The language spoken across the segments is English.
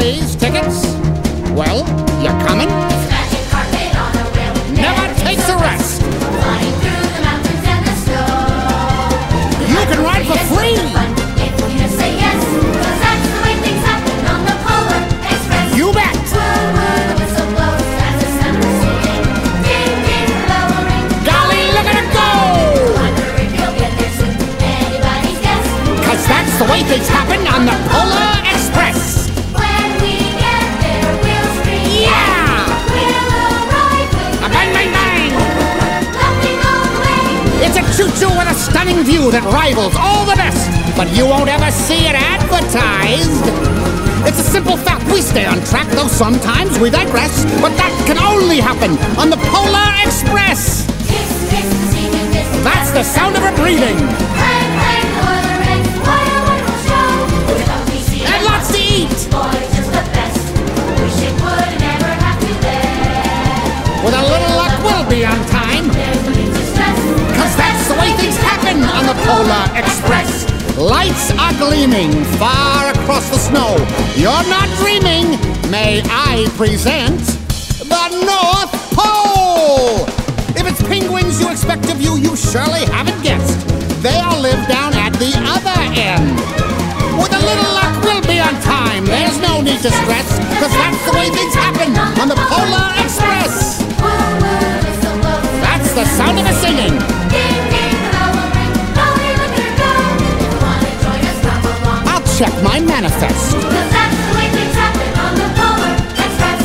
please. Tickets? Well, you're coming? Magic carpet on a rail. Never takes a rest. Flying through the mountains and the snow. You can ride for free. If you say yes, 'cause that's the way things happen on the Polar Express. You bet. Woo woo, the whistle blows as the sound is singing. Ding ding, lowering. Golly, look at it go! Wonder if you'll get there soon. Anybody's guess. 'Cause that's the way things happen on the Polar Express. When we get there, we'll scream. Yeah! We'll arrive with A bang, bang, bang! laughing all the way. It's a choo-choo with a stunning view that rivals all the best, but you won't ever see it advertised. It's a simple fact, we stay on track, though sometimes we digress, but that can only happen on the Polar Express. Kiss, kiss, singing this. That's the sound of her breathing, Clang, clang, Polar Eggs. What a wonderful show. With all we see and lots to eat. boy, just the best. Wish it would never have to end. With a little luck, we'll be on time, There's no need to stress. 'cause that's the way things happen on the Polar Express. Lights are gleaming far across the snow. You're not dreaming. May I present the North Pole? If it's penguins you expect to view, you surely haven't guessed. They all live down at the other end. With a little luck, we'll be on time. There's no need to stress, 'cause that's the way things happen on the Polar Express. Woo woo, whistle blows. That's the sound of her singing. Ding ding, the bell will ring. Golly, look at her go. If you wanna join us, come along. I'll check my manifest. 'Cause that's the way things happen on the Polar Express.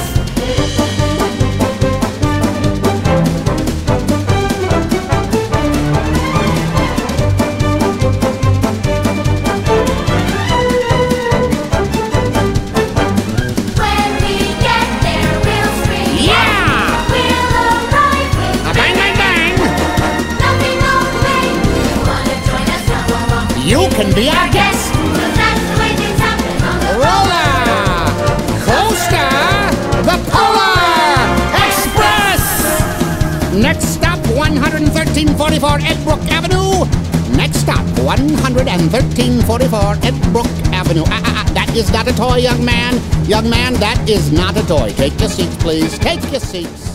When we get there, we'll scream. Yeah! We'll arrive with A bang, bang, bang! nothing on the way. If you wanna join us, come along. You can be our guest. 'Cause that's the way things happen on the Roller Coaster, the Polar Express. Next stop, 11344 Edbrook Avenue. Next stop, 11344 Edbrook Avenue. That is not a toy, young man. Young man, that is not a toy. Take your seats, please. Take your seats.